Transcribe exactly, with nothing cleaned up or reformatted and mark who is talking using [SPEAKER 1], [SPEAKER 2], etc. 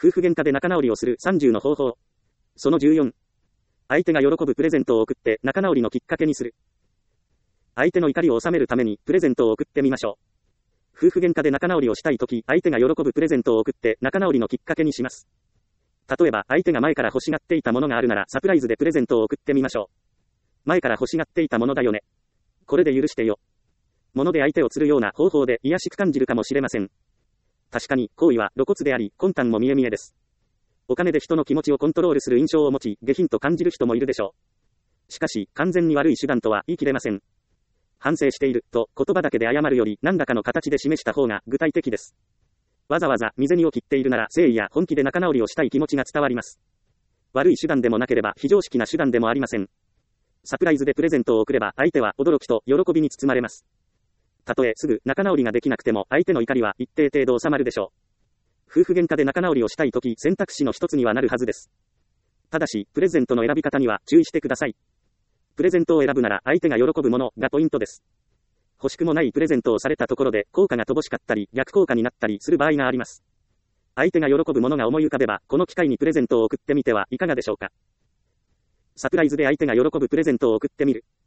[SPEAKER 1] 夫婦喧嘩で仲直りをするさんじゅうの方法。そのじゅうよん。相手が喜ぶプレゼントを送って仲直りのきっかけにする。相手の怒りを収めるためにプレゼントを送ってみましょう。夫婦喧嘩で仲直りをしたいとき、相手が喜ぶプレゼントを送って仲直りのきっかけにします。例えば、相手が前から欲しがっていたものがあるならサプライズでプレゼントを送ってみましょう。前から欲しがっていたものだよね。これで許してよ。物で相手を釣るような方法で卑しく感じるかもしれません。確かに、行為は露骨であり、魂胆も見え見えです。お金で人の気持ちをコントロールする印象を持ち、下品と感じる人もいるでしょう。しかし、完全に悪い手段とは言い切れません。反省している、と言葉だけで謝るより、何らかの形で示した方が具体的です。わざわざ身銭を切っているなら、誠意や本気で仲直りをしたい気持ちが伝わります。悪い手段でもなければ、非常識な手段でもありません。サプライズでプレゼントを送れば、相手は驚きと喜びに包まれます。たとえすぐ仲直りができなくても、相手の怒りは一定程度収まるでしょう。夫婦喧嘩で仲直りをしたいとき、選択肢の一つにはなるはずです。ただし、プレゼントの選び方には注意してください。プレゼントを選ぶなら、相手が喜ぶものがポイントです。欲しくもないプレゼントをされたところで、効果が乏しかったり、逆効果になったりする場合があります。相手が喜ぶものが思い浮かべば、この機会にプレゼントを送ってみてはいかがでしょうか。サプライズで相手が喜ぶプレゼントを送ってみる。